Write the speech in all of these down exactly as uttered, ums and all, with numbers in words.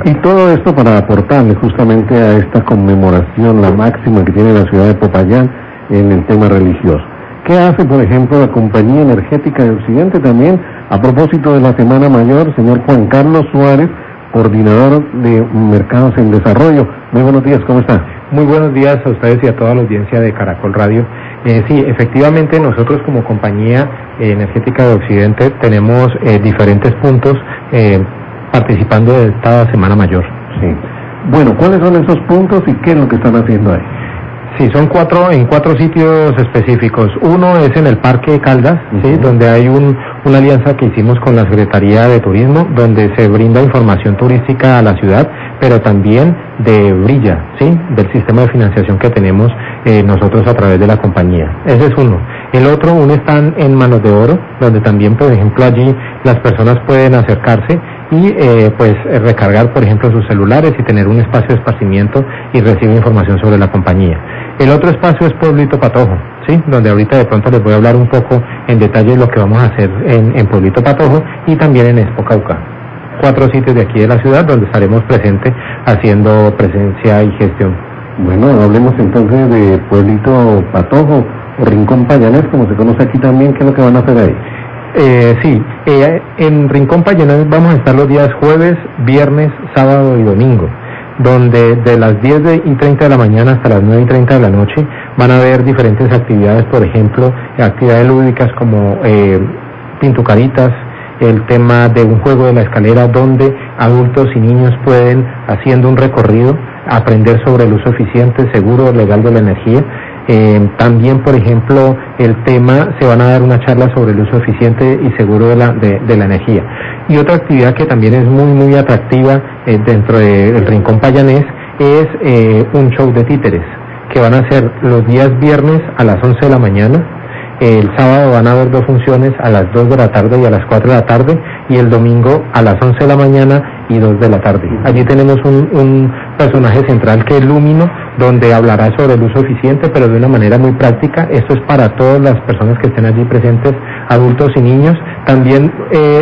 Y todo esto para aportarle justamente a esta conmemoración, la máxima que tiene la ciudad de Popayán en el tema religioso. ¿Qué hace, por ejemplo, la Compañía Energética de Occidente también a propósito de la Semana Mayor, señor Juan Carlos Suárez, coordinador de Mercados en Desarrollo? Muy buenos días, ¿cómo está? Muy buenos días a ustedes y a toda la audiencia de Caracol Radio. Eh, sí, efectivamente nosotros como Compañía Energética de Occidente tenemos eh, diferentes puntos eh, participando de esta Semana Mayor. Sí. Bueno, ¿cuáles son esos puntos y qué es lo que están haciendo ahí? Sí, son cuatro, en cuatro sitios específicos. Uno es en el Parque Caldas, uh-huh. ¿sí? Donde hay un, una alianza que hicimos con la Secretaría de Turismo, donde se brinda información turística a la ciudad, pero también de Brilla, ¿sí? Del sistema de financiación que tenemos eh, nosotros a través de la compañía. Ese es uno. El otro, un stand en Manos de Oro, donde también, por ejemplo, allí las personas pueden acercarse y eh, pues recargar, por ejemplo, sus celulares y tener un espacio de esparcimiento y recibir información sobre la compañía. El otro espacio es Pueblito Patojo, ¿sí? Donde ahorita de pronto les voy a hablar un poco en detalle de lo que vamos a hacer en, en Pueblito Patojo y también en Expo Cauca. Cuatro sitios de aquí de la ciudad donde estaremos presentes haciendo presencia y gestión. Bueno, hablemos entonces de Pueblito Patojo o Rincón Payanés, como se conoce aquí también. ¿Qué es lo que van a hacer ahí? Eh, sí, eh, en Rincón Payanés vamos a estar los días jueves, viernes, sábado y domingo, donde de las diez y treinta de la mañana hasta las nueve y treinta de la noche van a haber diferentes actividades, por ejemplo, actividades lúdicas como eh, pintucaritas, el tema de un juego de la escalera donde adultos y niños pueden, haciendo un recorrido, aprender sobre el uso eficiente, seguro, legal de la energía. Eh, también, por ejemplo, el tema, se van a dar una charla sobre el uso eficiente y seguro de la, de, de la energía. Y otra actividad que también es muy, muy atractiva eh, dentro del Rincón Payanés es eh, un show de títeres, que van a ser los días viernes a las once de la mañana. El sábado van a haber dos funciones a las dos de la tarde y a las cuatro de la tarde, y el domingo a las once de la mañana y dos de la tarde. Allí tenemos un, un personaje central que es Lúmino, donde hablará sobre el uso eficiente, pero de una manera muy práctica. Esto es para todas las personas que estén allí presentes, adultos y niños. También eh,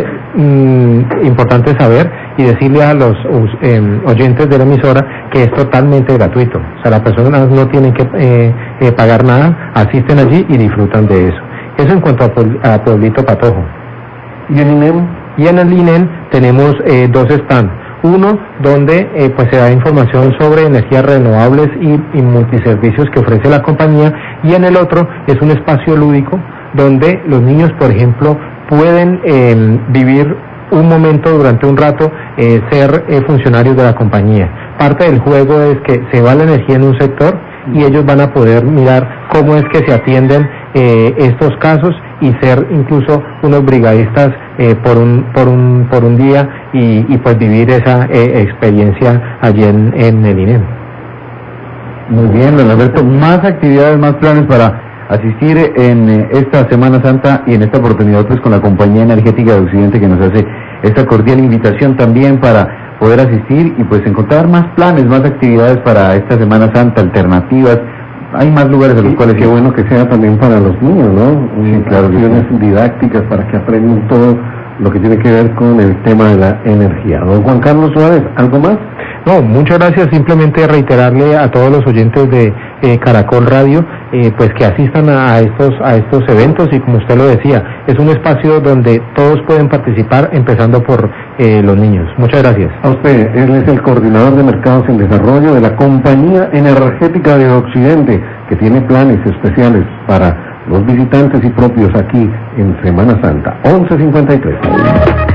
mm, importante saber y decirle a los eh, oyentes de la emisora que es totalmente gratuito. O sea, las personas no tienen que eh, eh, pagar nada, asisten allí y disfrutan de eso. Eso en cuanto a, a Pueblito Patojo. ¿Y en I N E M? Y en el I N E M tenemos eh, dos stands. Uno donde eh, pues se da información sobre energías renovables y, y multiservicios que ofrece la compañía, y en el otro es un espacio lúdico donde los niños, por ejemplo, pueden eh, vivir un momento durante un rato, eh, ser eh, funcionarios de la compañía. Parte del juego es que se va la energía en un sector y ellos van a poder mirar cómo es que se atienden eh, estos casos y ser incluso unos brigadistas eh, por un por un por un día y, y pues vivir esa eh, experiencia allí en, en el I N E M. Muy bien, don Alberto, más actividades, más planes para asistir en eh, esta Semana Santa y en esta oportunidad pues con la Compañía Energética de Occidente, que nos hace esta cordial invitación también para poder asistir y pues encontrar más planes, más actividades para esta Semana Santa, alternativas. Hay más lugares a los sí, cuales... Qué bueno que sea también para los niños, ¿no? Sí, claro, acciones sí. didácticas para que aprendan todo lo que tiene que ver con el tema de la energía. Don Juan Carlos Suárez, ¿algo más? No, muchas gracias. Simplemente reiterarle a todos los oyentes de eh, Caracol Radio eh, pues que asistan a estos a estos eventos, y como usted lo decía, es un espacio donde todos pueden participar, empezando por eh, los niños. Muchas gracias. A usted, él es el coordinador de Mercados en Desarrollo de la Compañía Energética de Occidente, que tiene planes especiales para los visitantes y propios aquí en Semana Santa. once cincuenta y tres.